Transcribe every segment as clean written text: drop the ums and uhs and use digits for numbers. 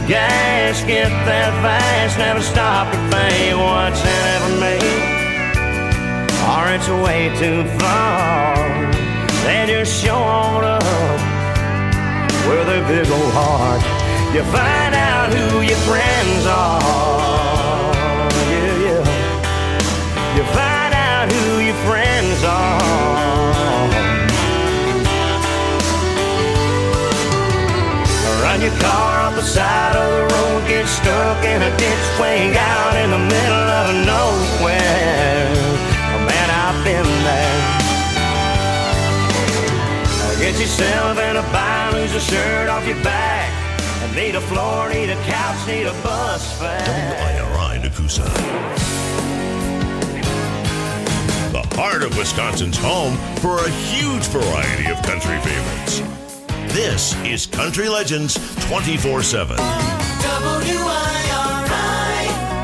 gas get that fast, never stop to think what's in it for me. Or it's way too far. They just show on up with a big old heart. You find out who your friends are. Yeah, yeah. You find out who your friends are. Run your car off the side of the road, get stuck in a ditch way out in the middle of nowhere. Oh, man, I've been there. Get yourself in a bind, lose a shirt off your back. Need a floor, need a couch, need a bus fare. WIRI Nakusa. The heart of Wisconsin's home for a huge variety of country favorites. This is Country Legends 24/7. WIRI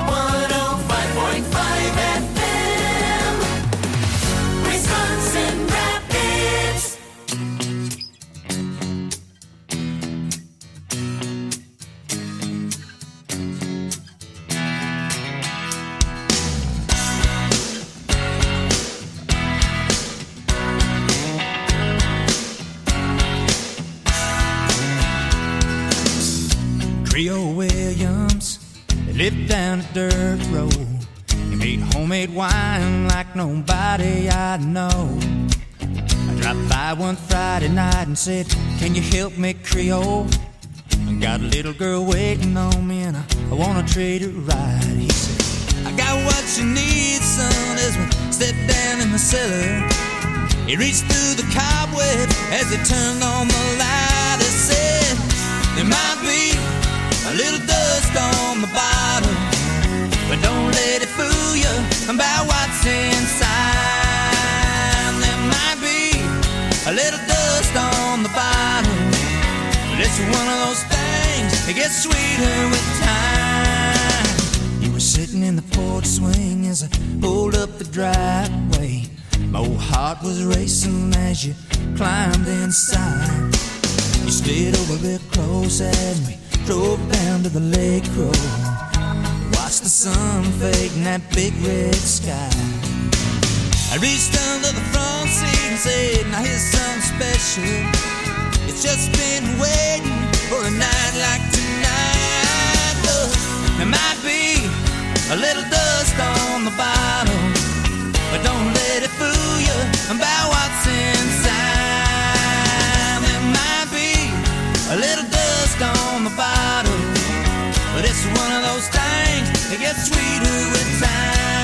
105.5 FM. Wisconsin Rapids. Trio Williams, they lived down a dirt road. He made homemade wine like nobody I know. I dropped by one Friday night and said, can you help me, Creole? I got a little girl waiting on me and I wanna treat her right. He said, I got what you need, son, as we stepped down in the cellar. He reached through the cobweb as he turned on the light. He said, there might be a little dust on the bottom, but don't let it fool you about what's inside. There might be a little dust on the bottom, but it's one of those things that gets sweeter with time. You were sitting in the porch swing as I pulled up the driveway. My old heart was racing as you climbed inside. You slid over real close and we drove down to the lake road. Watched the sun fade in that big red sky. I reached under the front seat and said, now here's something special. It's just been waiting for a night like tonight. There might be a little dust on the bottom, but don't let it fool you about what's inside. There might be a little dust on the bottom, but it's one of those things that gets sweeter with time.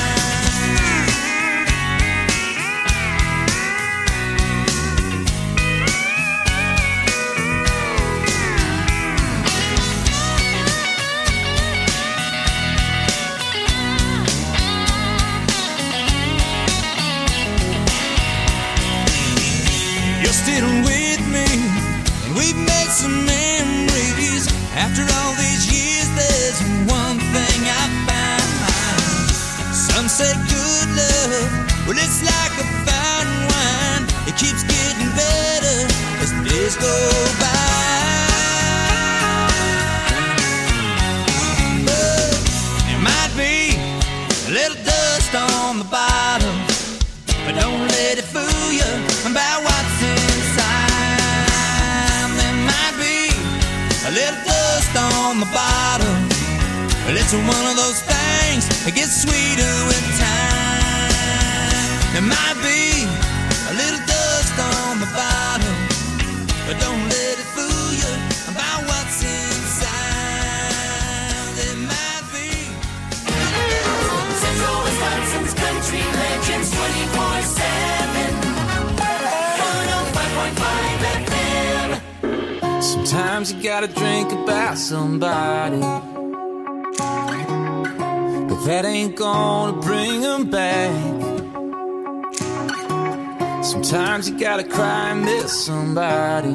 You're still with me, and we've made some memories. After all these years, there's one thing I found. Some say good love, well, it's like a fine wine. It keeps getting better as the days go by. But there might be a little dust on the bottom, but don't let it fool you about what's inside. There might be a little dust on the bottom, but it's one of those things that gets sweeter with time. There might be a little dust on the bottom, but don't let it fool you about what's inside. There might be Central Wisconsin's Country Legends 24/7. 105.5 FM. Sometimes you gotta drink about somebody, but that ain't gonna bring them back. Sometimes you gotta cry and miss somebody.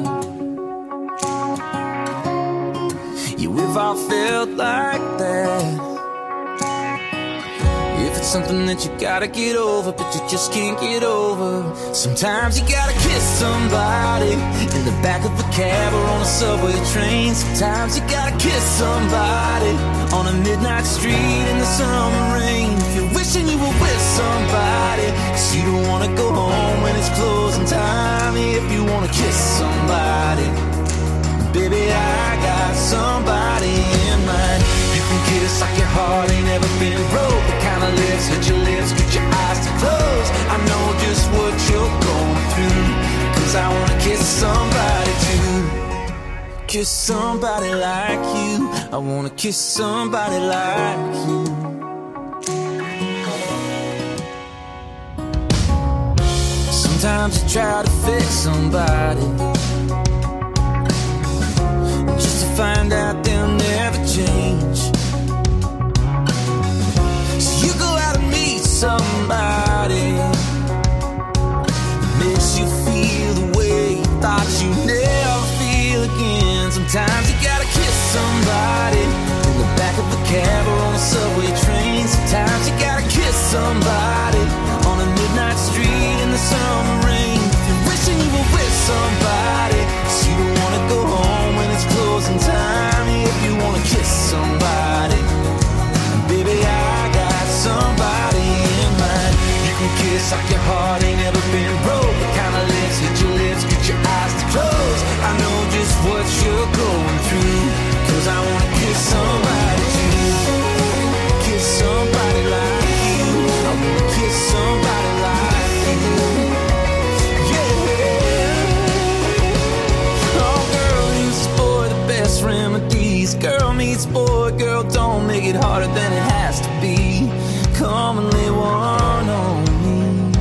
Yeah, we've all felt like that. If if it's something that you gotta get over, but you just can't get over. Sometimes you gotta kiss somebody in the back of a cab or on a subway train. Sometimes you gotta kiss somebody on a midnight street in the summer rain. If you're wishing you were with somebody, 'cause you don't wanna go home when it's closing time. If you wanna kiss somebody, baby, I got somebody in mind. You can kiss like your heart ain't ever been broke. The kind of lips, hit your lips, get your eyes to close. I know just what you're going through, 'cause I wanna kiss somebody too. Kiss somebody like you. I wanna kiss somebody like you. Sometimes you try to fix somebody, just to find out they'll never change. So you go out and meet somebody that makes you feel the way you thought you'd never feel again. Sometimes you gotta kiss somebody in the back of a cab or on a subway train. Sometimes you gotta kiss somebody on a midnight street in the summer rain. If you're wishing you were with somebody, 'cause you don't wanna go home when it's closing time. If you wanna kiss somebody, baby, I got somebody in mind. You can kiss like your heart ain't ever been broke. The kind of lips, hit your lips, get your eyes to close. I know just what you're going through, 'cause I wanna kiss somebody too. Kiss somebody like you. I wanna kiss somebody like you. Yeah. Oh, girl meets boy, the best remedies. Girl meets boy, girl don't make it harder than it has to be. Come and lay one on me.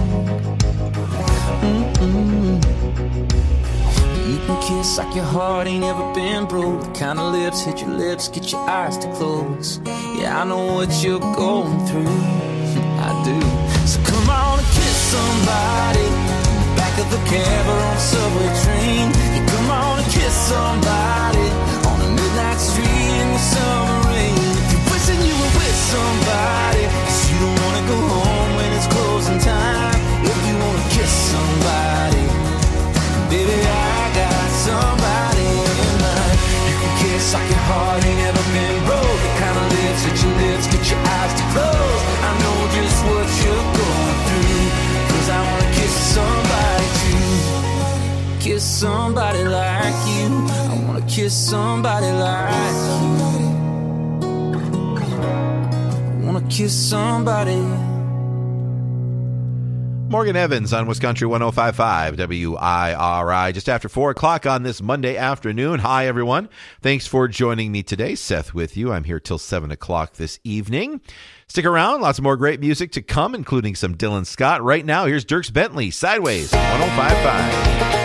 You can kiss like your heart ain't ever been broke. The kind of lips, hit your lips, get your eyes to close. Yeah, I know what you're going through. I do. So come on and kiss somebody in the back of the cab or on a subway train. Yeah, come on and kiss somebody on a midnight street in the summer rain. If you're wishing you were with somebody, 'cause you don't wanna go home when it's closing time. If you wanna kiss somebody, baby, I got somebody in mind. You can kiss like your heart ain't ever been broke. The kind of lips, hit your lips, get your eyes to close. I know just what you're going through, 'cause I wanna kiss somebody too. Kiss somebody like you. I wanna kiss somebody like you. I wanna kiss somebody. Morgan Evans on Wisconsin 105.5 WIRI, just after 4 o'clock on this Monday afternoon. Hi, everyone. Thanks for joining me today. Seth with you. I'm here till 7 o'clock this evening. Stick around. Lots more great music to come, including some Dylan Scott. Right now, here's Dierks Bentley, Sideways, 105.5.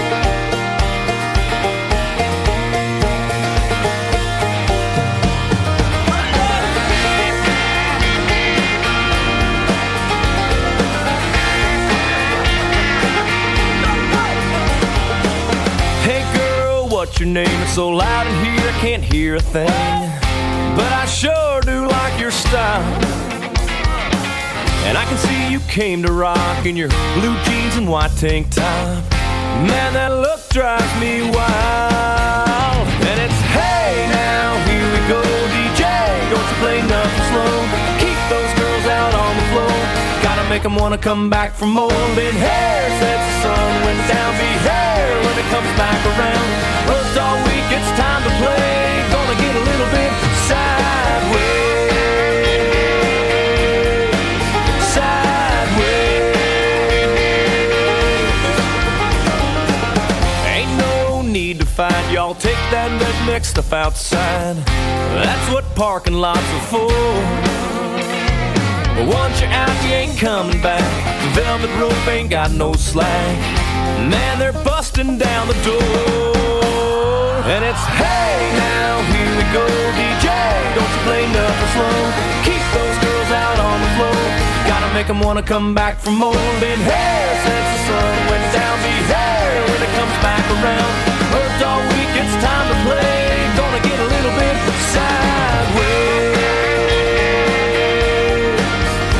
What's your name? It's so loud in here I can't hear a thing, but I sure do like your style. And I can see you came to rock in your blue jeans and white tank top. Man, that look drives me wild. And it's hey now, here we go, DJ, don't you play nothing slow. Keep those girls out on the floor, gotta make them wanna come back for more. Been hair since the sun went down, be hair when it comes back around. Worked all week, it's time to play. Gonna get a little bit sideways. Sideways. Ain't no need to fight, y'all take that redneck stuff outside. That's what parking lots are for. But once you're out, you ain't coming back. The velvet rope ain't got no slack. Man, they're busting down the door. And it's hey now, here we go, DJ, don't you play nothing slow. Keep those girls out on the floor, gotta make them wanna come back for more. Been here since the sun went down, be here when it comes back around. Worked all week, it's time to play. Gonna get a little bit sideways.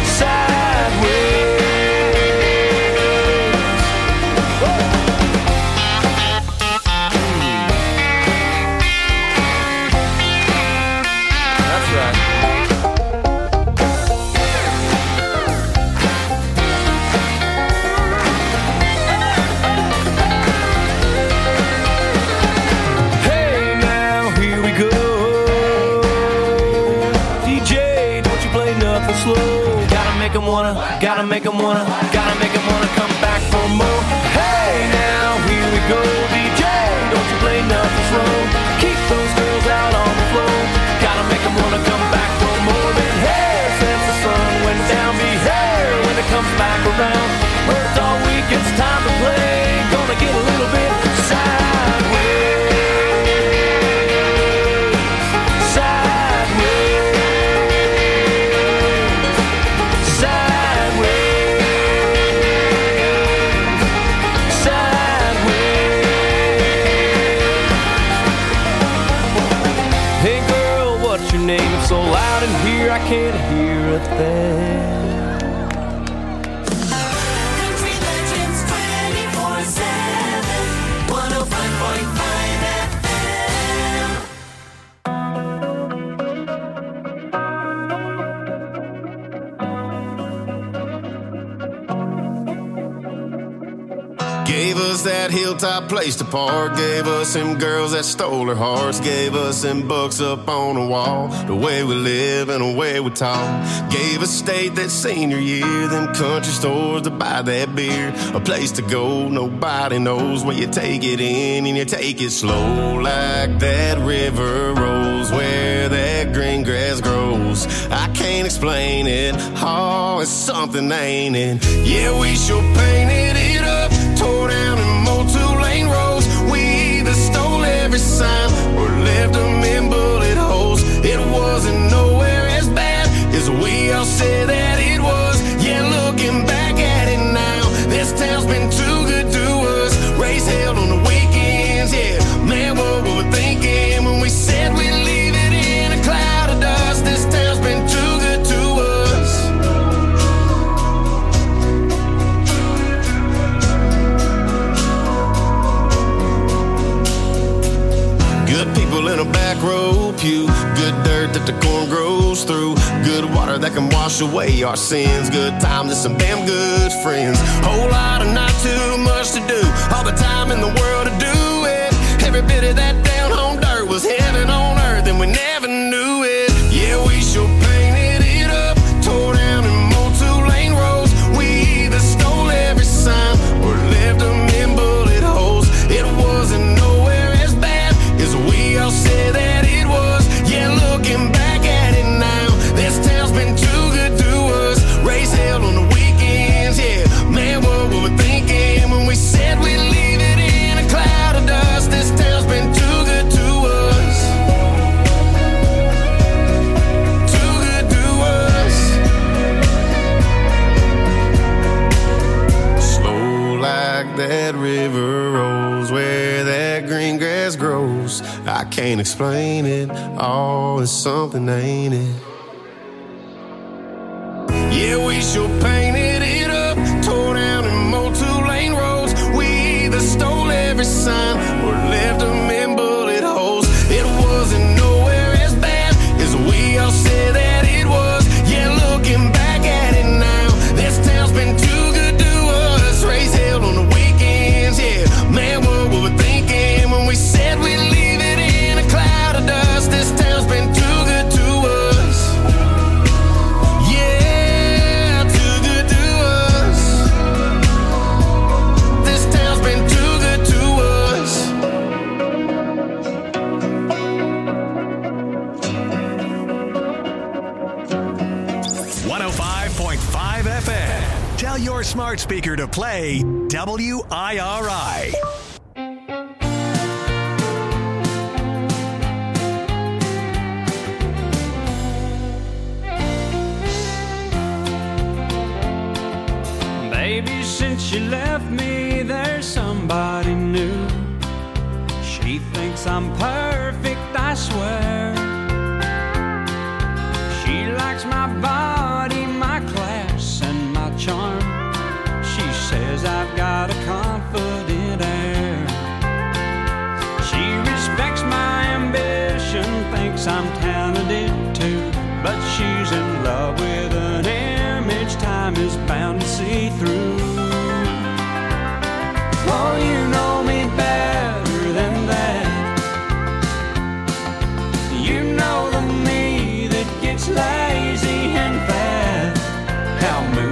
wanna, gotta make 'em wanna, gotta make 'em wanna come back for more. Hey now, here we go, DJ, don't you play nothing slow. Keep those girls out on the floor. Gotta make 'em wanna come back for more than hair since the sun went down. Be here when it comes back around. Worked all week, it's time to play. Gonna get a little bit sideways. So loud in here I can't hear a thing. Country Legends 24/7, 105.5 FM. Gave us that hilltop place to park. Gave us them girls that stole our hearts. Gave us them books up on the wall. The way we live and the way we talk. Gave us state that senior year. Them country stores to buy that beer. A place to go, nobody knows. Where you take it in and you take it slow. Like that river rolls where that green grass grows. I can't explain it. Oh, it's something, ain't it? Yeah, we sure painted it up. Tore down and mowed 2-lane roads. We either stole every sign or left them in bullet holes. It wasn't nowhere as bad as we all said that it was. Yeah, looking back at it now, this town's been too good to us. Race held on the weekends, yeah. Man, what were we thinking when we said we'd leave it in a cloud of dust? This town's been too good to us. Good people in a back row pew. Good dirt that the corn grows through. Good water that can wash away our sins. Good times and some damn good friends. Whole lot of not too much to do. All the time in the world to do it. Every bit of that down home dirt was heaven on earth and we never knew it. Yeah, we sure painted it up. Tore down and mowed 2-lane roads. We either stole every sign or left them in bullet holes. It wasn't nowhere as bad as we all said that it was. Yeah, looking back at it now, this town's been too good to us. Race held on the weekends, yeah. Man, what were we thinking when we said we'd leave it in a cloud of dust? This town's been too good to us. Too good to us. Slow like that river rolls where that green grass grows. I can't explain it. Oh, it's something, ain't it? Yeah, we sure painted it up. Tore down and mowed 2-lane roads. We either stole every sign or left them in bullet holes. It wasn't nowhere as bad as we all said that it was. Yeah, looking back at it now, this town's been too good to us. Race held on the weekends, yeah. Man, what were we thinking when we said we'd leave it in a cloud of dust? This town's been too good to us. Yeah, too good to us. This town's been too good to us. 105.5 FM. Tell your smart speaker to play WIRI. Baby, since you left me, there's somebody new. She thinks I'm perfect, I swear. She likes my body, my class, and my charm. She says I've got a confident air. She respects my ambition, thinks I'm talented too. But she's in love with an image time is bound to see through. Oh, you know me better than that. You know the me that gets lazy and fat. How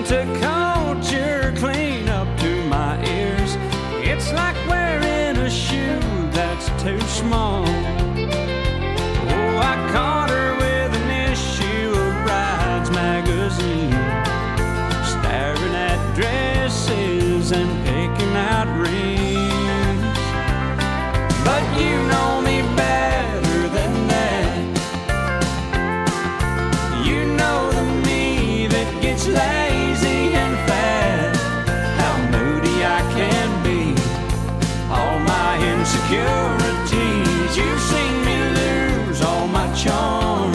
counterculture clean up to my ears. It's like wearing a shoe that's too small. Oh, I caught her with an issue of Brides magazine, staring at dresses and picking out rings. But you know me better than that. You know the me that gets lazy and fat, how moody I can be, all my insecurities. You've seen me lose all my charm.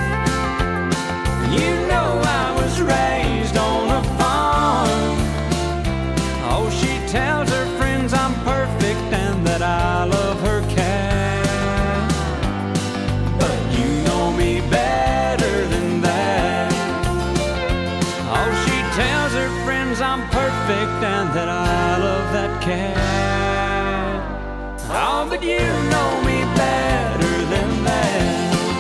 You know I was raised on a farm. Oh, she tells her friends I'm perfect and that I love her cat. But you know me better than that. Oh, she tells her friends I'm perfect and that I love that cat. Oh, but you know me better than that.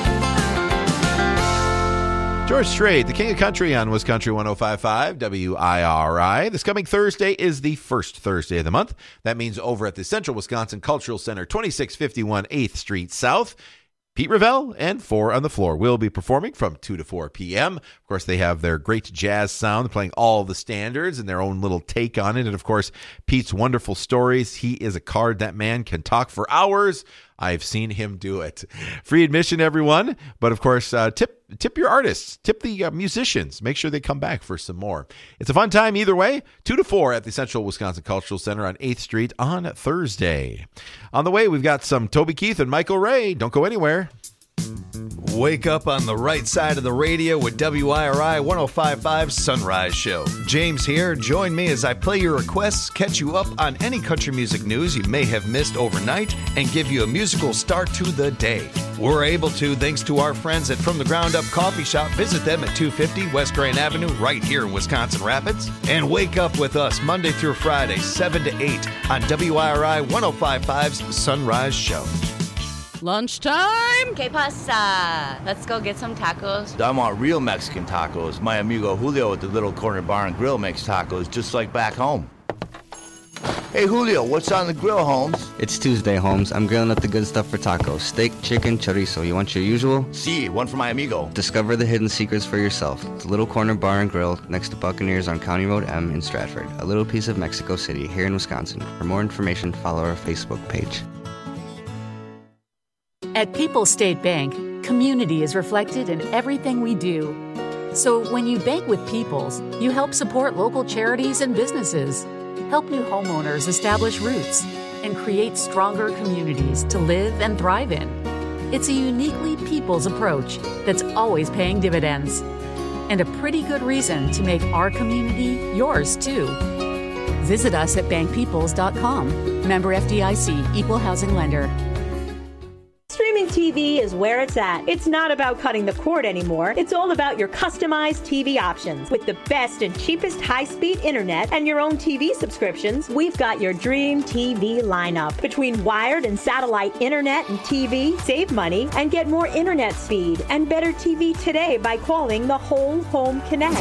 George Strait, the King of Country on Wisconsin 105.5 WIRI. This coming Thursday is the first Thursday of the month. That means over at the Central Wisconsin Cultural Center, 2651 8th Street South, Pete Revell and Four on the Floor will be performing from 2 to 4 p.m. Of course, they have their great jazz sound, playing all the standards and their own little take on it. And of course, Pete's wonderful stories. He is a card. That man can talk for hours. I've seen him do it. Free admission, everyone. But of course, tip your artists, tip the musicians. Make sure they come back for some more. It's a fun time either way. 2 to 4 at the Central Wisconsin Cultural Center on 8th Street on Thursday. On the way, we've got some Toby Keith and Michael Ray. Don't go anywhere. Wake up on the right side of the radio with WIRI 105.5 Sunrise Show. James here. Join me as I play your requests, catch you up on any country music news you may have missed overnight, and give you a musical start to the day. We're able to thanks to our friends at From the Ground Up Coffee Shop. Visit them at 250 West Grand Avenue right here in Wisconsin Rapids. And wake up with us Monday through Friday, 7 to 8 on WIRI 105.5's Sunrise Show. Lunchtime? Que pasa? Let's go get some tacos. I want real Mexican tacos. My amigo Julio at the Little Corner Bar and Grill makes tacos just like back home. Hey, Julio, what's on the grill, Holmes? It's Tuesday, Holmes. I'm grilling up the good stuff for tacos. Steak, chicken, chorizo. You want your usual? Si, one for my amigo. Discover the hidden secrets for yourself. The Little Corner Bar and Grill next to Buccaneers on County Road M in Stratford. A little piece of Mexico City here in Wisconsin. For more information, follow our Facebook page. At People's State Bank, community is reflected in everything we do. So when you bank with People's, you help support local charities and businesses, help new homeowners establish roots, and create stronger communities to live and thrive in. It's a uniquely People's approach that's always paying dividends, and a pretty good reason to make our community yours too. Visit us at bankpeoples.com. Member FDIC, Equal Housing Lender. Streaming TV is where it's at. It's not about cutting the cord anymore. It's all about your customized TV options. With the best and cheapest high-speed internet and your own TV subscriptions, we've got your dream TV lineup. Between wired and satellite internet and TV, save money and get more internet speed and better TV today by calling the Whole Home Connect.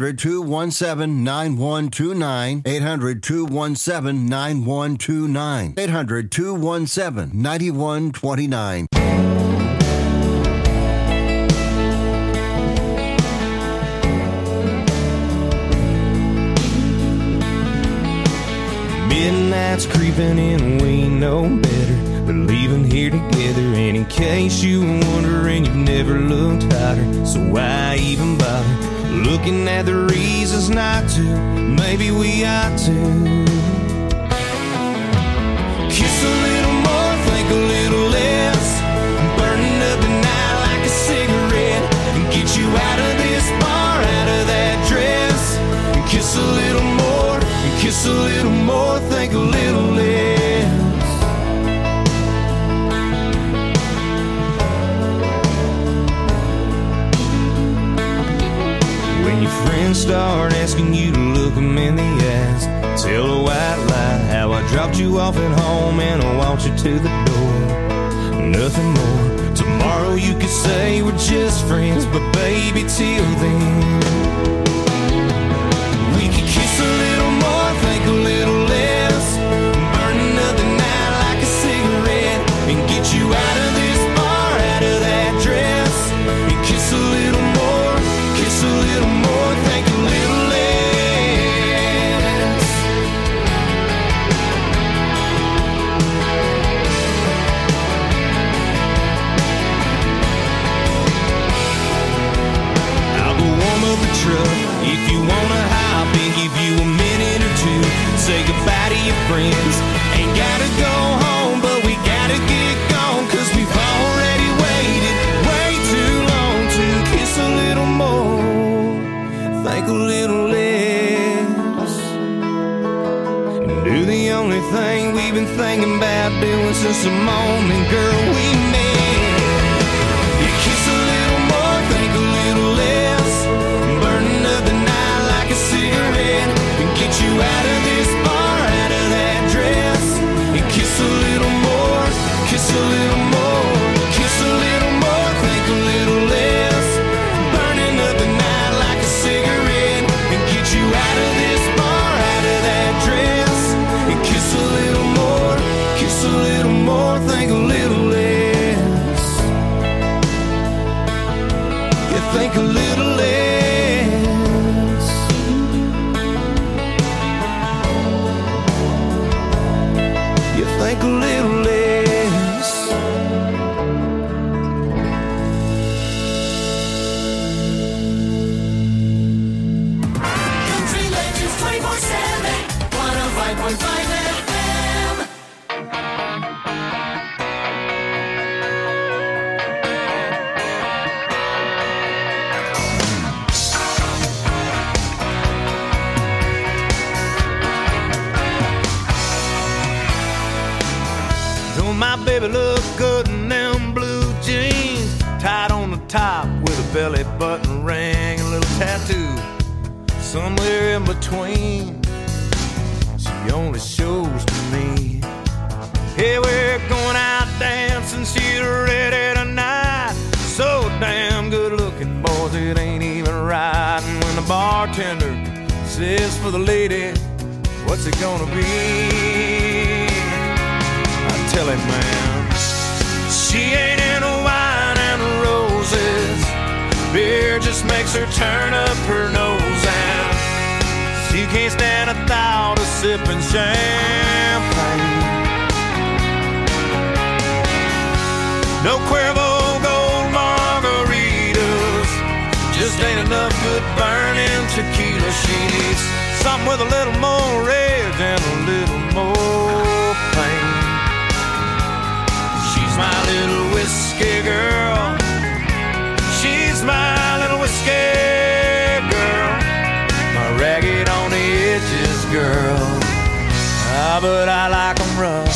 800-217-9129. 800-217-9129. 800-217-9129. Midnight's creeping in, we know better, but leaving here together. And in case you were wondering, you've never looked hotter, so why even bother looking at the reasons not to? Maybe we ought to kiss a little more, think a little less, burning up the night like a cigarette, and get you out of this bar, out of that dress, and kiss a little more, and kiss a little more, think a little less. When your friends start asking you to look them in the eyes, tell a white lie how I dropped you off at home and I walked you to the door. Nothing more. Tomorrow you could say we're just friends, but baby, till then, friends. Ain't gotta go home, but we gotta get gone, 'cause we've already waited way too long to kiss a little more, think a little less, and do the only thing we've been thinking about doing since the moment, girl, we met. You kiss a little more, think a little less, burning up the night like a cigarette, and get you out of this bar, out of that dress, and kiss a little more, kiss a little more, kiss a little more, think a little less, burning up the night like a cigarette, and get you out of this bar, out of that dress, and kiss a little more, kiss a little more, think a little less. You think a little less. You think a little less. Country Legends 24/7, 105.5 FM. Don't my baby look good in them blue jeans, tied on the top with a belly button ring, a little tattoo somewhere in between. She only shows to me. Hey, we're going out dancing, she's ready tonight. So damn good looking, boys, it ain't even right. And when the bartender says for the lady, what's it gonna be? I tell him, man, she ain't into wine and roses. Beer just makes her turn up her nose, and she can't stand a thought of sipping champagne. No Cuervo Gold margaritas, just ain't enough good burning tequila. She needs something with a little more rage and a little more pain. She's my little whiskey girl. She's my little whiskey girl. My ragged on the edges girl. Ah, but I like 'em rough.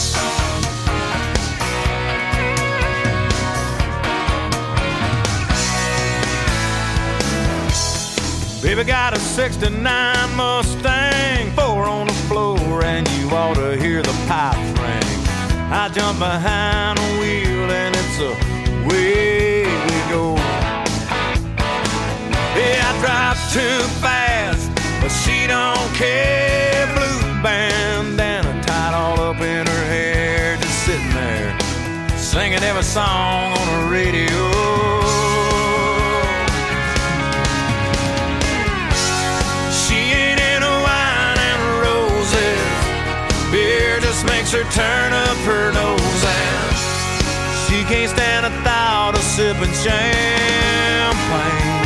Baby got a 69 Mustang, 4 on the floor, and you ought to hear the pipes ring. I jump behind the wheel and it's away we go. Yeah, I drive too fast, but she don't care. Blue bandana tied all up in her hair, just sitting there singing every song on the radio. She ain't into wine and roses. Beer just makes her turn up her nose, and she can't stand a thought of sipping champagne.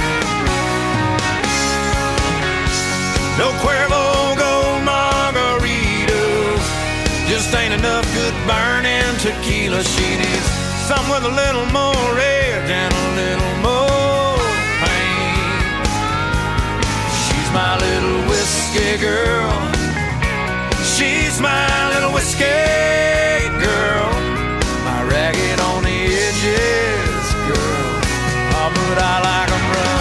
No Cuervo Gold margaritas, just ain't enough good burning tequila. She needs something with a little more rage and a little more pain. She's my little whiskey girl. She's my little whiskey girl. My ragged on the edges girl. Oh, but I like 'em rough.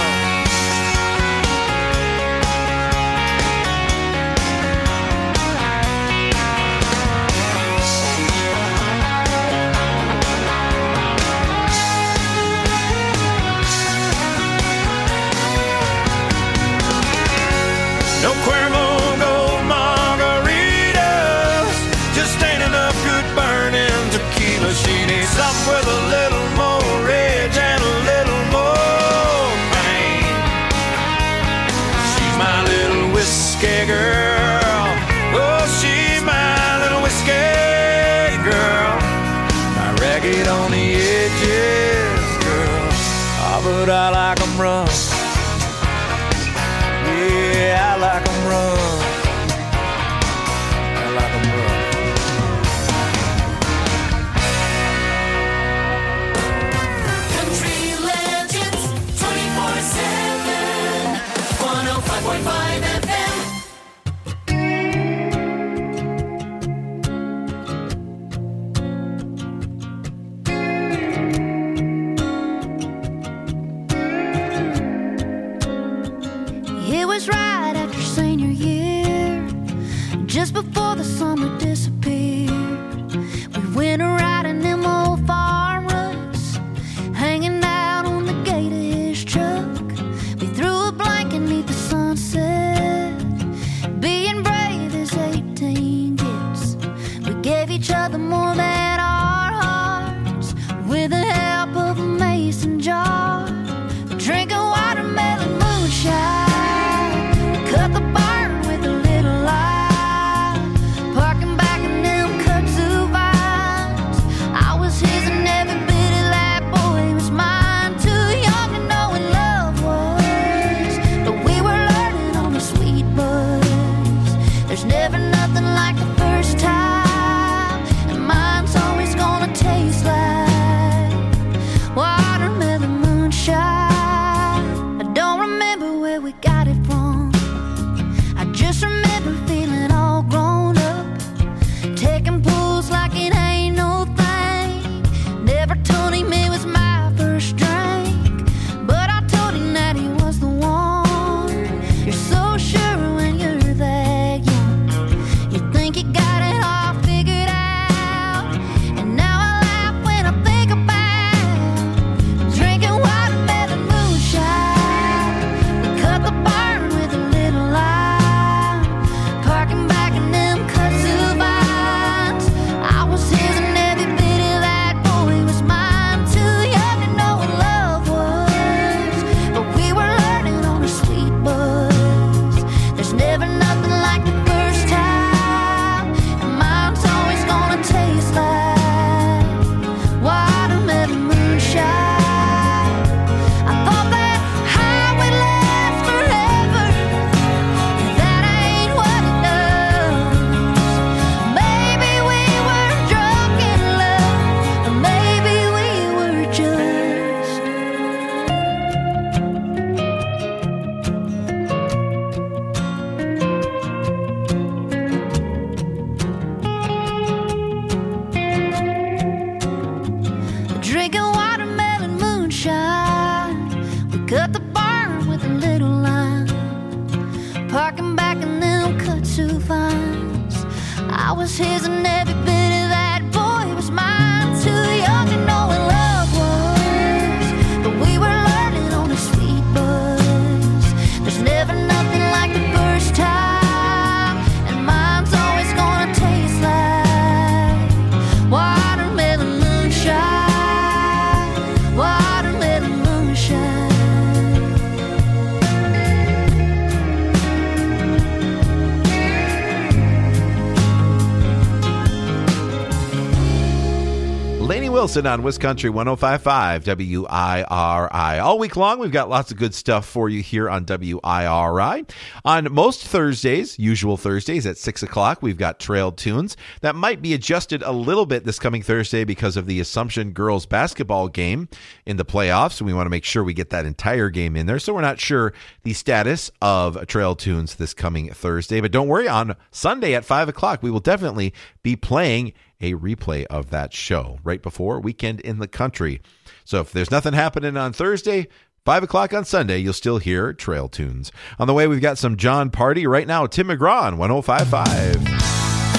No Cuervo Gold margaritas, just ain't enough good burning tequila. She needs something with a little more rage and a little more pain. She's my little whiskey girl. Oh, she's my little whiskey girl. My ragged on the edges girl. Oh, but I like 'em rough. Yeah, I like 'em rough. I like 'em rough. just before the summer disappeared. We went riding them old farm ruts, hanging out on the gate of his truck. We threw a blanket beneath the sunset, being brave as 18 gets. We gave each other more than our hearts, with the help of a mason jar, drinking watermelon moonshine. We cut the barn with a little light, parking back in them kudzu vines. I was his and every bit of that boy was mine. Too young to know what love was, but we were learning on the sweet buzz. There's never nothing like the first time, and mine's always gonna taste like watermelon moonshine. I don't remember where we got it from, I just remember feeling all grown up, taking pulls like it ain't no thing. Never told him it was my first drink, but I told him that he was the one. You're so sure when you're that young, you think you got it all figured out. And now I laugh when I think about drinking watermelon moonshine. We cut the barn with a little light, parking back in them kudzu vines. I was his and every bit of that boy was mine. Too young to know what love was, but we were learning on a sweet buzz. There's never nothing like the first time, and mine's always gonna taste like watermelon moonshine. I thought that high would last forever, that ain't what it does. Maybe we were drunk in love, or maybe we were just drinking watermelon moonshine. We cut the barn with a little line, parking back in them kudzu vines. I was his and every bit of that boy was mine. Too young to know what love was, but we were learning on a sweet buzz. There's never nothing like the first time, and mine's always gonna taste like watermelon moonshine. Watermelon moonshine. Lainey Wilson on Wisconsin 105.5 WIRI. All week long, we've got lots of good stuff for you here on WIRI. On most Thursdays, usual Thursdays at 6 o'clock, we've got Trail Tunes. That might be adjusted a little bit this coming Thursday because of the Assumption girls basketball game in the playoffs. We want to make sure we get that entire game in there. So we're not sure the status of Trail Tunes this coming Thursday. But don't worry, on Sunday at 5 o'clock, we will definitely be playing a replay of that show right before Weekend in the Country. So if there's nothing happening on Thursday, 5 o'clock on Sunday, you'll still hear Trail Tunes. On the way, we've got some John Party. Right now, Tim McGraw on 105.5.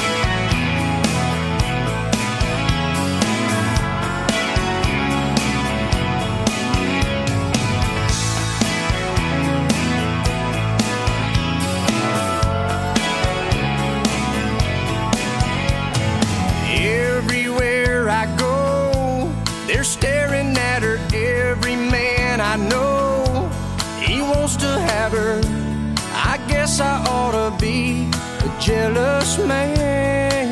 Everywhere I go, they're staring at her. Every man I know, he wants to have her. I guess I ought to be a jealous man.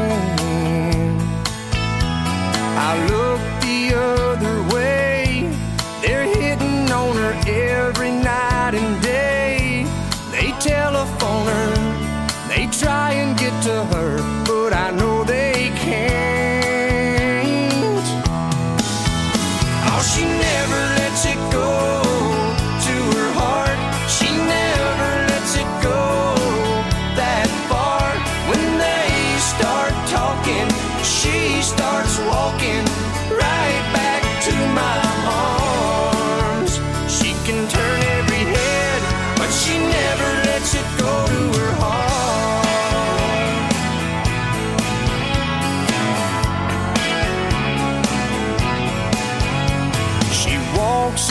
I look the other way, they're hitting on her every night and day. They telephone her, they try and get to her, but I know they can't. Oh, she never lets it go to her heart. She never lets it go that far. When they start talking, she starts walking right back to my arms. She can turn every head, but she never lets it go to her heart.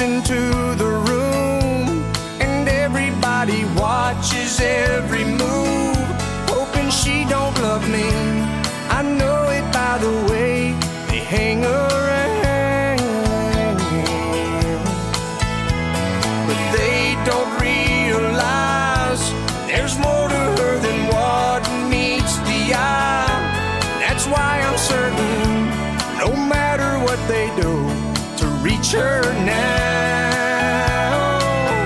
into the room, and everybody watches every move, hoping she don't love me. I know it by the way they hang around, but they don't realize there's more to her than what meets the eye. That's why I'm certain, no matter what they do, to reach her now.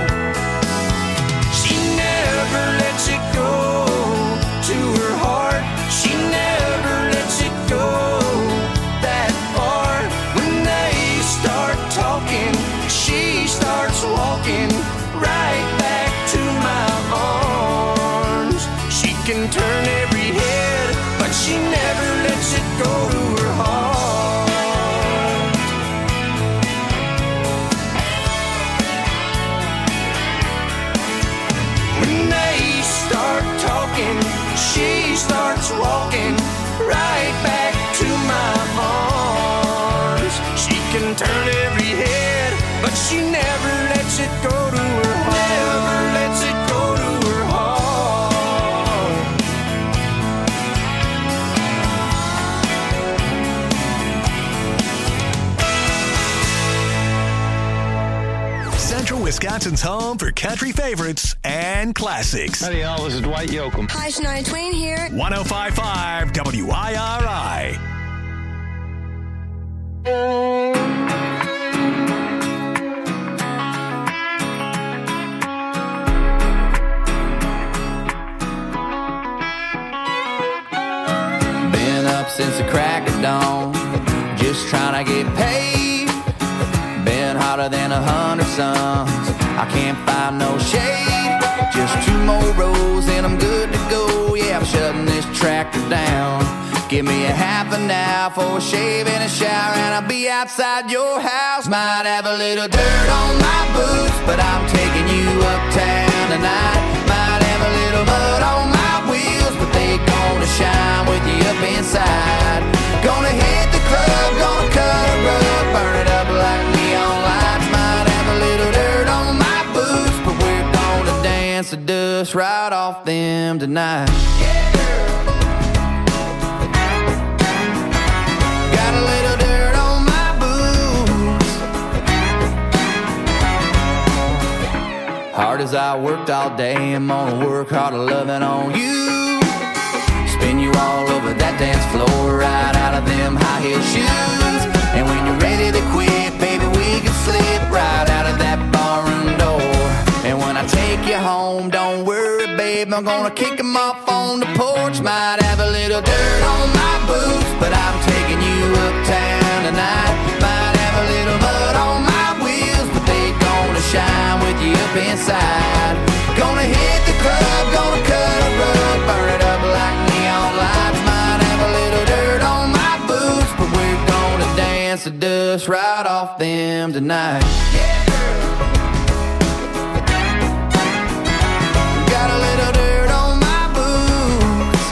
She never lets it go to her heart. She never lets it go that far. When they start talking, she starts walking right back to my arms. She can turn every head, but she never lets it go to her heart. She starts walking right back to my arms. She can turn every head, but she never lets it go to her heart. Never lets it go to her heart. Central Wisconsin's home for country favorites and classics. Howdy, y'all. This is Dwight Yoakam. Hi, Shania Twain here. 105.5 WIRI. Been up since the crack of dawn, just trying to get paid. Been hotter than 100 suns, I can't find no shade. Just 2 more rows and I'm good to go. Yeah, I'm shutting this tractor down. Give me a half an hour for a shave and a shower, and I'll be outside your house. Might have a little dirt on my boots, but I'm taking you uptown tonight. Might have a little mud on my wheels, but they gonna shine with you up inside. Gonna hit the club, gonna cut a rug, burn it up like neon lights. Might have a little dirt on my boots, but we're gonna dance the dust right off them tonight. Got a little dirt on my boots. Hard as I worked all day, I'm gonna work harder loving on you. Spin you all over that dance floor, right out of them high heel shoes. And when you're ready to quit, baby, we can slip right out of that barroom door. And when I take you home, don't worry, babe, I'm gonna kick them off on the porch. Might have a little dirt on my boots, but I'm taking you uptown tonight. Might have a little mud on my wheels, but they gonna shine with you up inside. Gonna hit the club, gonna cut a rug, burn it up like neon lights. Might have a little dirt on my boots, but we're gonna dance the dust right off them tonight. Got a little dirt on my boots.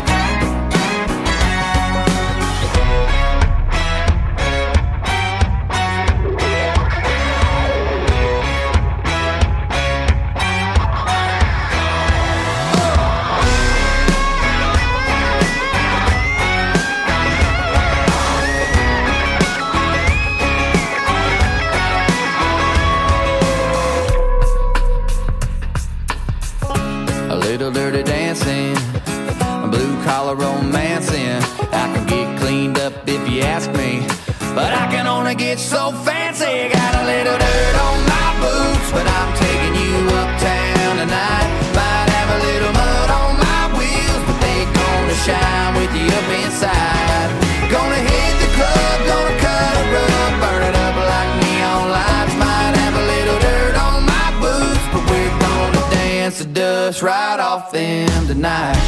Little dirty dancing, blue collar romancing. I can get cleaned up if you ask me, but I can only get so fancy. Got a little dirt on my boots, but I'm taking you uptown tonight. Might have a little mud on my wheels, but they gonna shine with you up inside. Gonna hit the club, gonna cut a rug, burn it up like neon lights. Might have a little dirt on my boots, but we're gonna dance the dust right off them tonight.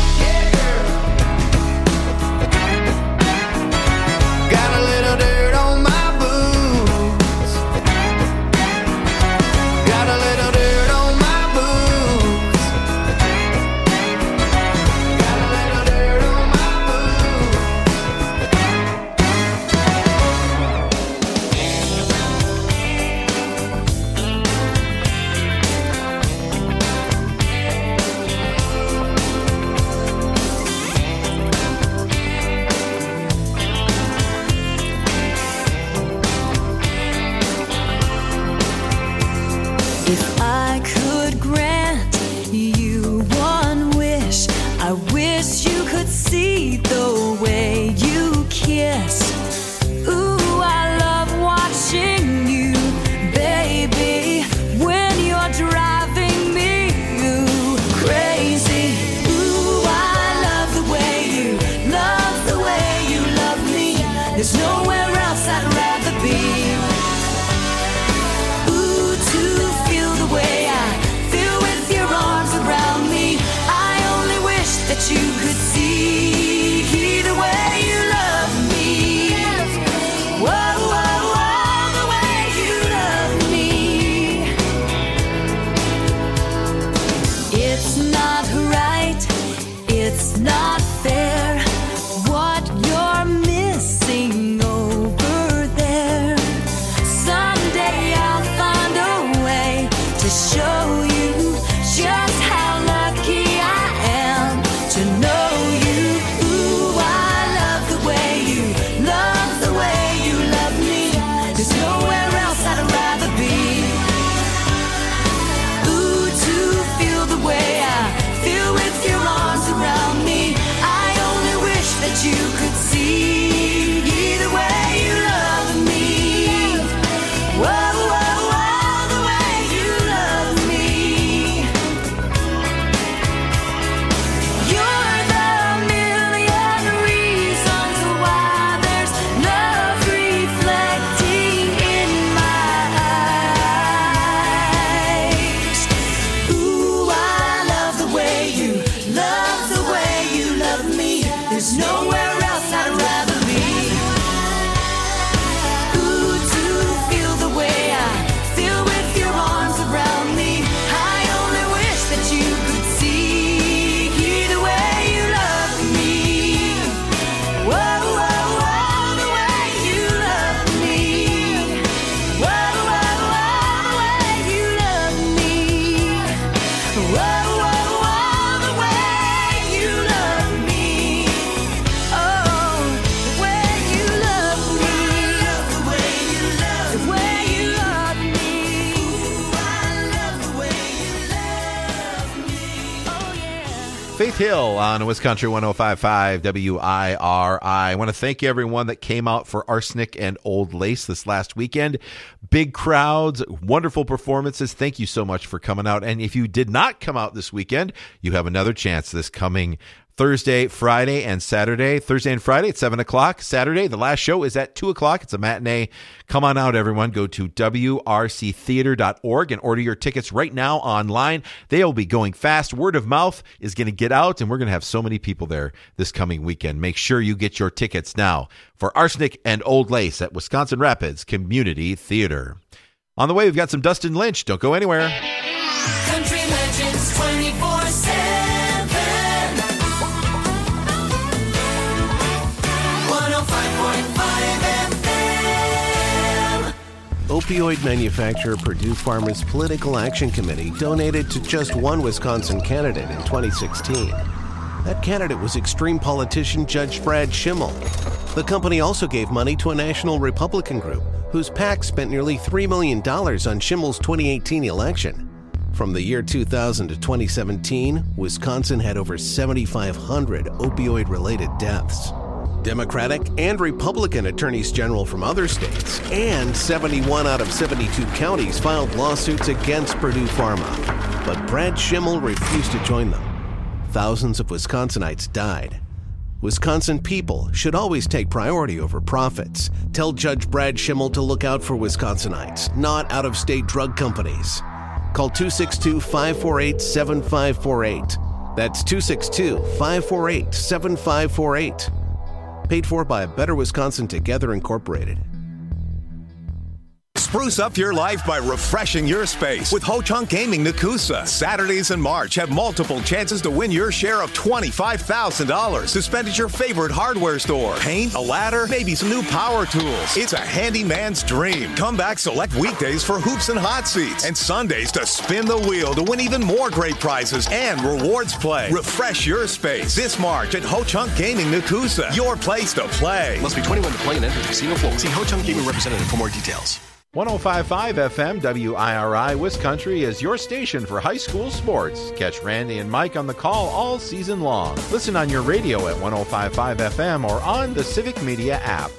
Got a little dirt on my boots. Got a little dirt on my boots. Got a little dirt on my boots. I wish you could see the way you kiss. Ooh, I love watching you, baby, when you're driving me crazy. Ooh, I love the way you love me. There's nowhere else I'd rather be. Ooh, to feel the way I feel with your arms around me. I only wish that you could see the way you love me. Whoa, whoa, whoa, the way you love me. It's not right, it's not fair, what you're missing over there. Someday I'll find a way to show you just how lucky I am to know you. Ooh, I love the way you love me. There's nowhere else I'd rather be. Ooh, to feel the way I feel with your arms around me. I only wish that you could see the way you love me. Whoa, whoa, whoa, the way you love me. You're the million reasons why there's love reflecting in my eyes. Ooh, I love the way you love me. There's nowhere else I'd rather be. Ooh, to feel the way I feel with your arms around me. I only wish that you could see the way you love me. Whoa, whoa, whoa, the way you love me. Whoa, whoa, whoa, the way you love me. Whoa, whoa, whoa, the way you love me. Oh, the way you love me. The way you love me. The way you love me. Ooh, I love the way you love me. Oh, yeah. Faith Hill on Wisconsin 105.5 WIRI. I want to thank everyone that came out for Arsenic and Old Lace this last weekend. Big crowds, wonderful performances. Thank you so much for coming out. And if you did not come out this weekend, you have another chance this coming Thursday, Friday, and Saturday. Thursday and Friday at 7 o'clock. Saturday, the last show is at 2 o'clock. It's a matinee. Come on out, everyone. Go to wrctheater.org and order your tickets right now online. They'll be going fast. Word of mouth is going to get out, and we're going to have so many people there this coming weekend. Make sure you get your tickets now for Arsenic and Old Lace at Wisconsin Rapids Community Theater. On the way, we've got some Dustin Lynch. Don't go anywhere. Country Legends 24/7. 105.5 FM. Opioid manufacturer Purdue Pharma's Political Action Committee donated to just one Wisconsin candidate in 2016. That candidate was extreme politician Judge Brad Schimmel. The company also gave money to a national Republican group whose PAC spent nearly $3 million on Schimmel's 2018 election. From the year 2000 to 2017, Wisconsin had over 7,500 opioid-related deaths. Democratic and Republican attorneys general from other states and 71 out of 72 counties filed lawsuits against Purdue Pharma. But Brad Schimmel refused to join them. Thousands of Wisconsinites died. Wisconsin people should always take priority over profits. Tell Judge Brad Schimmel to look out for Wisconsinites, not out-of-state drug companies. Call 262-548-7548. That's 262-548-7548. Paid for by Better Wisconsin Together Incorporated. Spruce up your life by refreshing your space with Ho Chunk Gaming Nakusa. Saturdays in March have multiple chances to win your share of $25,000 to spend at your favorite hardware store. Paint, a ladder, maybe some new power tools. It's a handyman's dream. Come back select weekdays for hoops and hot seats and Sundays to spin the wheel to win even more great prizes and rewards play. Refresh your space this March at Ho Chunk Gaming Nakusa. Your place to play. Must be 21 to play and enter casino floor. See Ho Chunk Gaming representative for more details. 105.5 FM WIRI Wisconsin is your station for high school sports. Catch Randy and Mike on the call all season long. Listen on your radio at 105.5 FM or on the Civic Media app.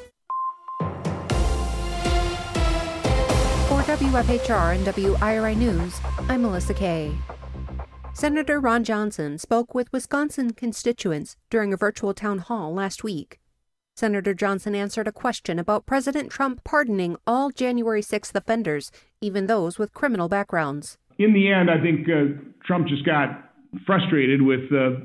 For WFHR and WIRI News, I'm Melissa Kay. Senator Ron Johnson spoke with Wisconsin constituents during a virtual town hall last week. Senator Johnson answered a question about President Trump pardoning all January 6th offenders, even those with criminal backgrounds. In the end, I think Trump just got frustrated with,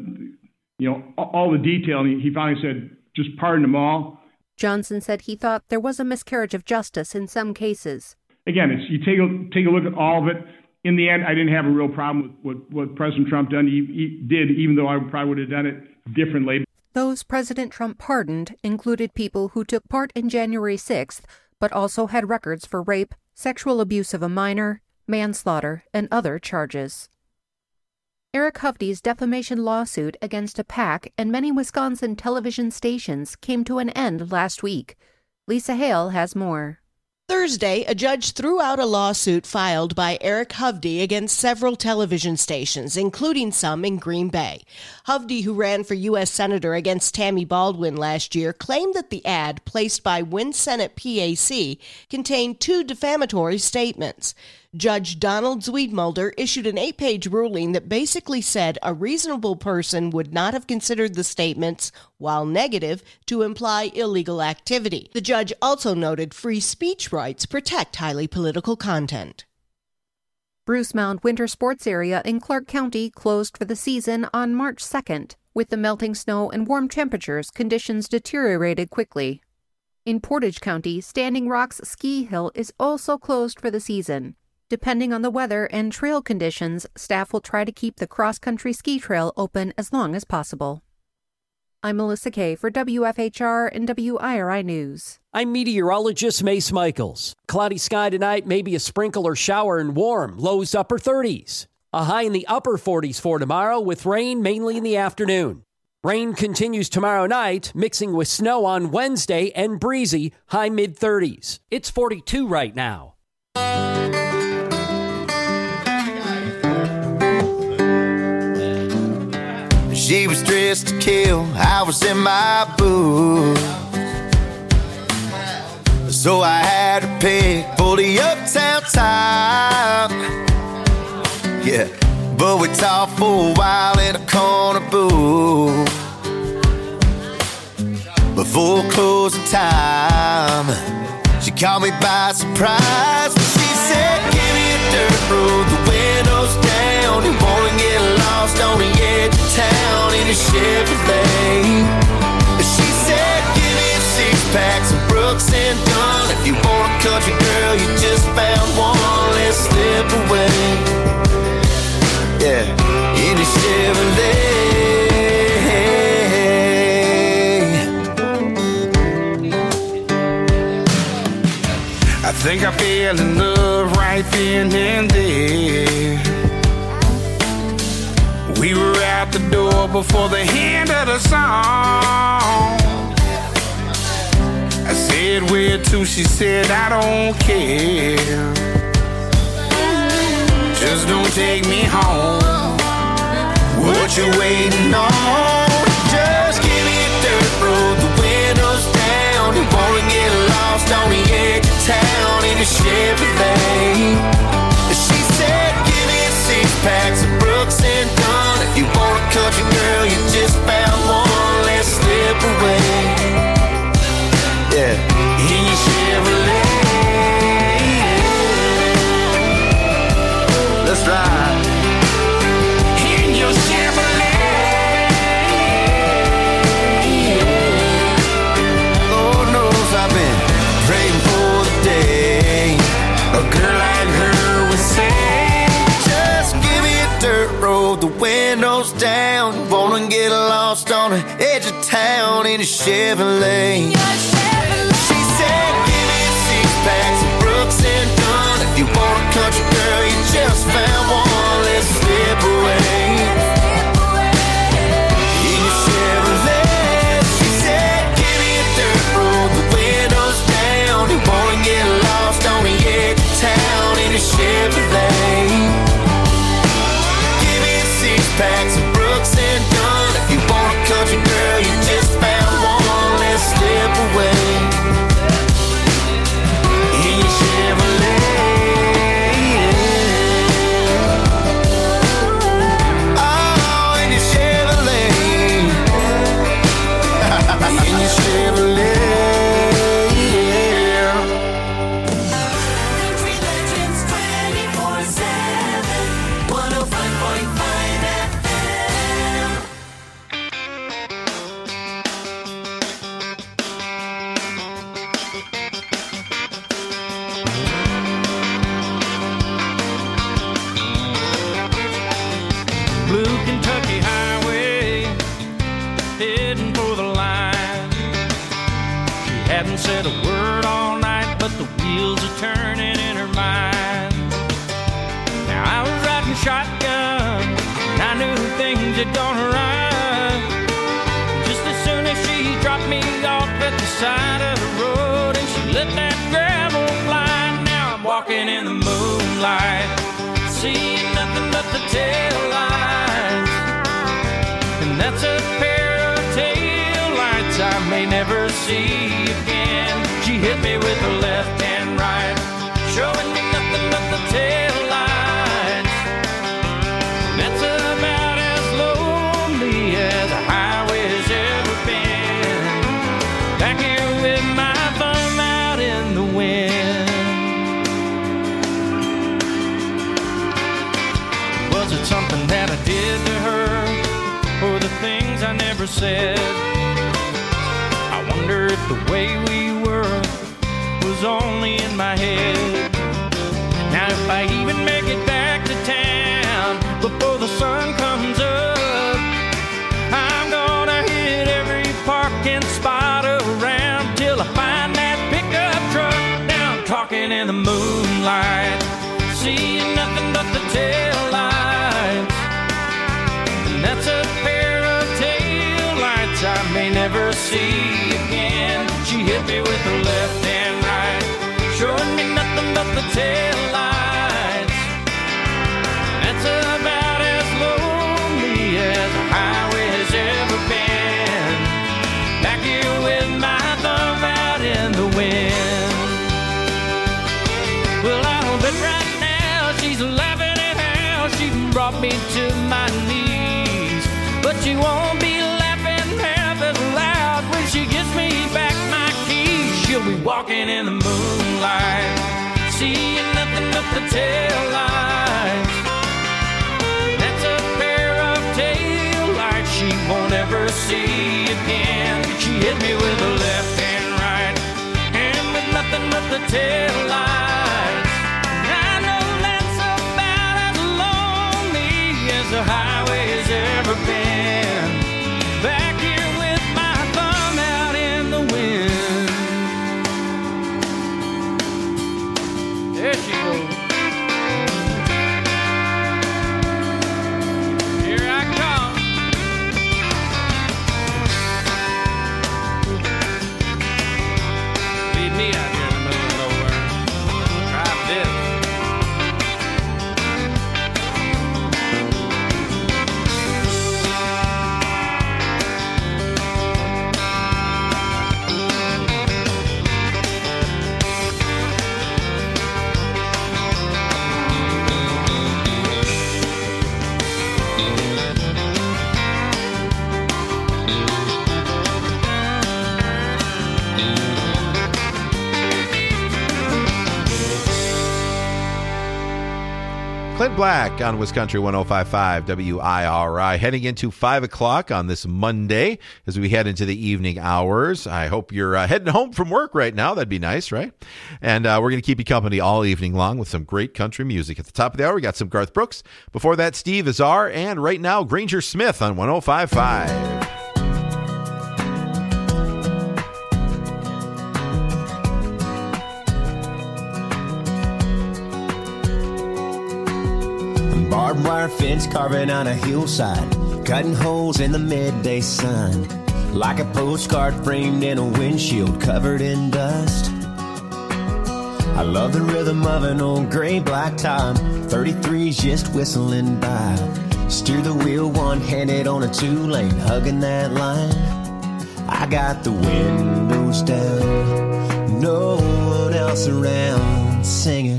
all the detail, and he finally said, just pardon them all. Johnson said he thought there was a miscarriage of justice in some cases. Again, you take a look at all of it. In the end, I didn't have a real problem with what President Trump done. He did, even though I probably would have done it differently. Those President Trump pardoned included people who took part in January 6th, but also had records for rape, sexual abuse of a minor, manslaughter, and other charges. Eric Hovde's defamation lawsuit against a PAC and many Wisconsin television stations came to an end last week. Lisa Hale has more. Thursday, a judge threw out a lawsuit filed by Eric Hovde against several television stations, including some in Green Bay. Hovde, who ran for U.S. Senator against Tammy Baldwin last year, claimed that the ad placed by Win Senate PAC contained 2 defamatory statements. Judge Donald Zwiedmulder issued an 8-page ruling that basically said a reasonable person would not have considered the statements, while negative, to imply illegal activity. The judge also noted free speech rights protect highly political content. Bruce Mound Winter Sports Area in Clark County closed for the season on March 2nd. With the melting snow and warm temperatures, conditions deteriorated quickly. In Portage County, Standing Rock's ski hill is also closed for the season. Depending on the weather and trail conditions, staff will try to keep the cross-country ski trail open as long as possible. I'm Melissa Kay for WFHR and WIRI News. I'm meteorologist Mace Michaels. Cloudy sky tonight, maybe a sprinkle or shower and warm, lows upper 30s. A high in the upper 40s for tomorrow with rain mainly in the afternoon. Rain continues tomorrow night, mixing with snow on Wednesday and breezy, high mid-30s. It's 42 right now. She was dressed to kill, I was in my booth. So I had to pick for the uptown time. Yeah, but we talked for a while in a corner booth. Before closing time, she caught me by surprise. She said, give me a dirt road, the windows down. You wanna get lost on the edge of town in a Chevrolet. She said, give me a 6-pack, some Brooks and Dunn. If you want a country girl, you just found one. Let's slip away. Yeah, in a Chevrolet. I think I fell in love right then and there. We were out the door before the end of the song. I said, where to? She said, I don't care. Just don't take me home. What you waiting on? Just give me a dirt road, the windows down. You wanna get lost on the edge of town in a Chevrolet. She said, give me a 6-pack, some Brooks and Dunn. If you want a country girl, you just found one. Let's slip away. Yeah, in your Chevrolet. Let's ride. In your Chevrolet. Lord knows I've been praying for the day a girl like her would say, just give me a dirt road, the windows down. Wanna get lost on the edge of town in a Chevrolet. She said, give me a 6-pack, some Brooks and Dunn. If you want a country girl, you just found one. Let's slip away. In your Chevrolet. She said, give me a dirt road, the windows down. You wanna get lost on the edge heading for the line. She hadn't said a word all night, but the wheels are turning in her mind. Now I was riding shotgun, and I knew things had gone right. Just as soon as she dropped me off at the side of the road, and she let that gravel fly. Now I'm walking in the moonlight, seeing nothing but the tail lights. And that's a pair of tail lights I may never see again. She hit me with her left and right, showing me nothing but the tail lights. And that's about as lonely as a highway's ever been. Back here with my thumb out in the wind. Was it something that I did to her, or the things I never said? I wonder if the way we were was only in my head. Now if I even make it back to town before the sun comes up, I'm gonna hit every parking spot around till I find that pickup truck. Now I'm talking in the moonlight, seeing nothing but the tail lights. And that's a pair of tail lights I may never see again. She hit me with her left and right, showing me nothing but the tail lights. That's about as lonely as a highway has ever been. Back here with my thumb out in the wind. Well, I'll bet right now she's laughing at how she brought me to my knees. But she won't be laughing half as loud when she gives me back my keys. She'll be walking in the moonlight, seeing nothing but the tail lights. That's a pair of tail lights she won't ever see again. She hit me with her left and right, and with nothing but the tail lights. I know that's about as lonely as the highway has ever been. Back here with my thumb out in the wind. There she goes. Here I come. Leave me out here in the middle of nowhere. Drive this. Clint Black on Wisconsin 105.5 WIRI, heading into 5 o'clock on this Monday as we head into the evening hours. I hope you're heading home from work right now. That'd be nice, right? And we're going to keep you company all evening long with some great country music. At the top of the hour, we got some Garth Brooks. Before that, Steve Azar. And right now, Granger Smith on 105.5. Barbed wire fence carving on a hillside, cutting holes in the midday sun, like a postcard framed in a windshield covered in dust. I love the rhythm of an old gray black top, 33's just whistling by. Steer the wheel one-handed on a two-lane, hugging that line. I got the windows down, no one else around, singing.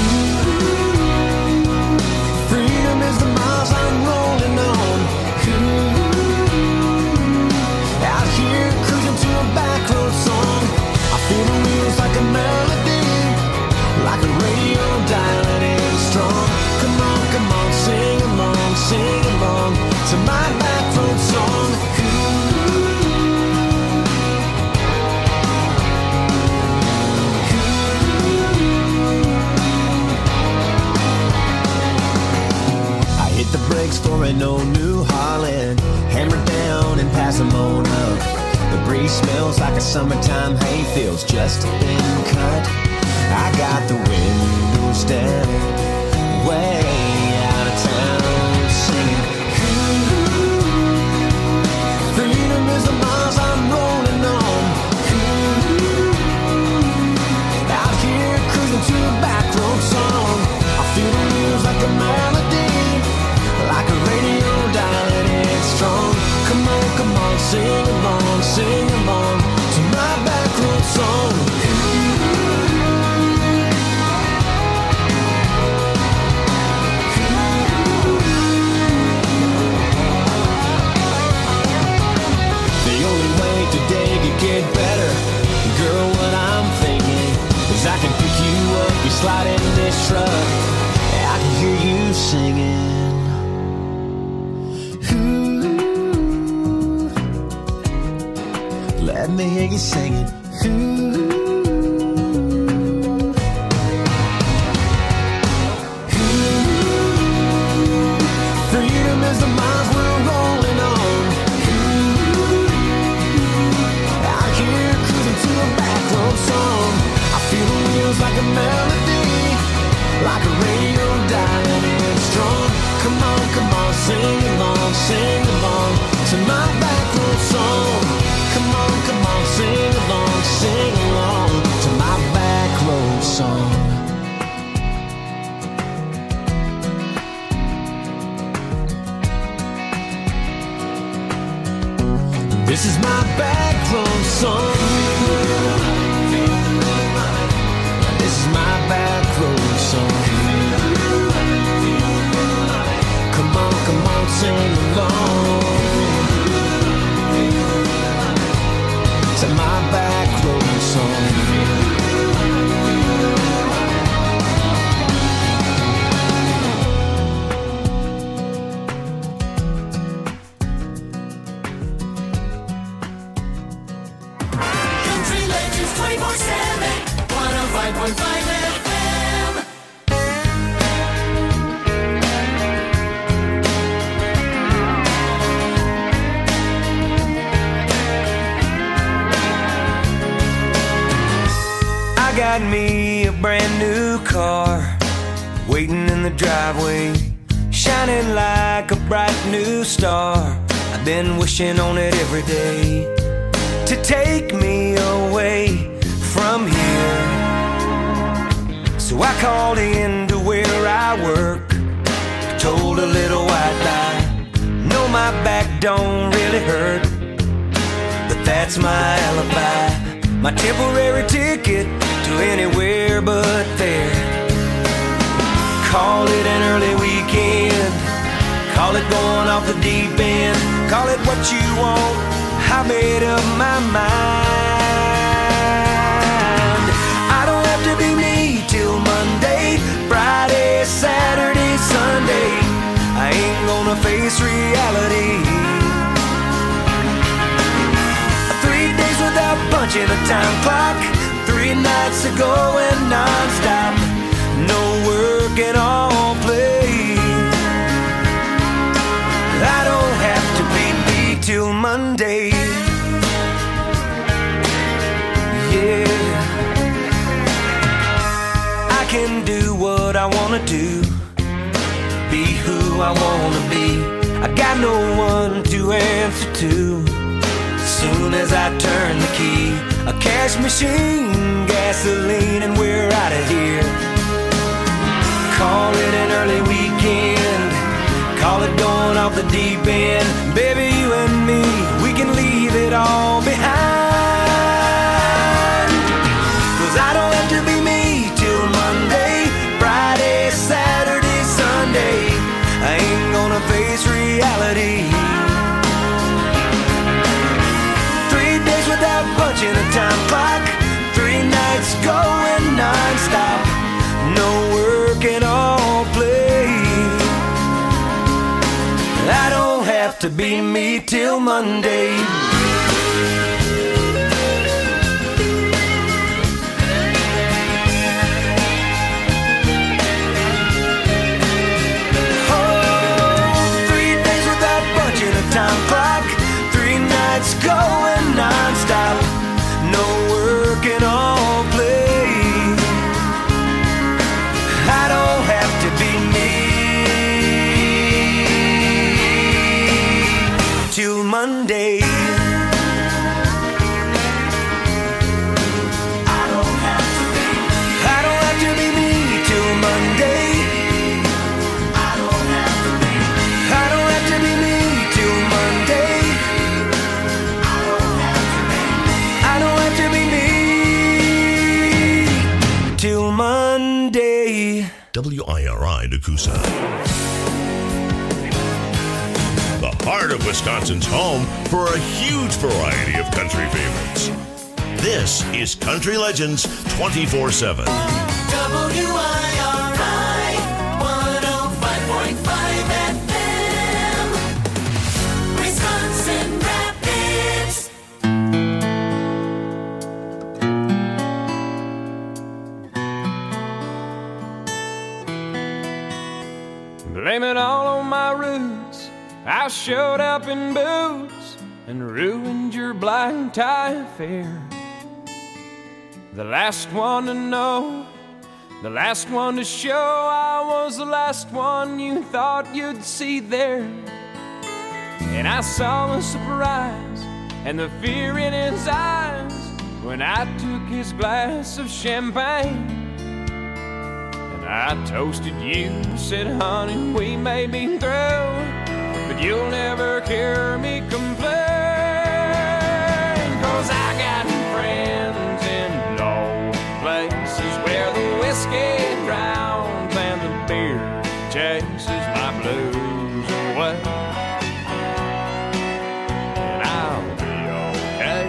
Freedom is the miles I'm rolling on. Out here cruising to a back road song. I feel the wheels like a melody, like a radio dialing in strong. Come on, sing along to my back road song. and pass them on up. The breeze smells like a summertime hayfield's just been cut. I got the windows down, way out of town, singing. Freedom is the miles I'm rolling on. Out here cruising to a back road song. I feel the wheels like a melody, like a radio dial and strong. Come on, sing along to my back road song. Today could get better. Girl, what I'm thinking is I can pick you up, you slide in this truck, I can hear you singing. Ooh, let me hear you singing. Ooh. Freedom is the miles we're rolling on. Song. I feel the wheels like a melody, like a radio dial and strong. Come on, sing along to my back road song. Come on, sing along to my back road song. This is my back road song. My back road song. Come on, sing along to my back road song. Country Legends 24/7. 105.5 FM. I got me a brand new car waiting in the driveway, shining like a bright new star. I've been wishing on it every day to take me away from here. So I called in to where I work, told a little white lie. No, my back don't really hurt, but that's my alibi, my temporary ticket to anywhere but there. Call it an early weekend, call it going off the deep end, call it what you want, I made up my mind. I don't have to be me till Monday, Friday, Saturday, Sunday. I ain't gonna face reality. 3 days without punching a time clock, 3 nights of going non-stop, no work and all play. I don't have to be me till Monday. Yeah, I can do what I wanna do, be who I wanna be. I got no one to answer to. As soon as I turn the key, a cash machine, gasoline, and we're out of here. Call it an early weekend, call it going off the deep end. Baby, you and me, we can leave it all behind. 'Cause I don't have to be me till Monday, Friday, Saturday, Sunday. I ain't gonna face reality. 3 days without punching a time clock, 3 nights going non-stop, no work and all play. I don't have to be me till Monday. Oh, 3 days without punching a time clock, 3 WIRI Nakusa. The heart of Wisconsin's home for a huge variety of country favorites. This is Country Legends 24/7. WIRI 105.5 FM, Wisconsin Rapids. Blame it all on my roots. I showed up in boots and ruined your black tie affair. The last one to know, the last one to show, I was the last one you thought you'd see there. And I saw the surprise and the fear in his eyes when I took his glass of champagne. And I toasted you, said, honey, we may be through, but you'll never hear me complain. 'Cause I got friends in low places where the whiskey drowns and the beer chases my blues away. And I'll be okay.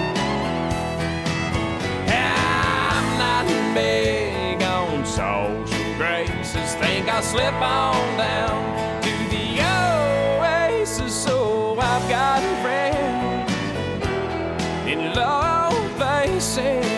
I'm not big on social graces. Think I'll slip on down to the oasis. So I've got friends in low places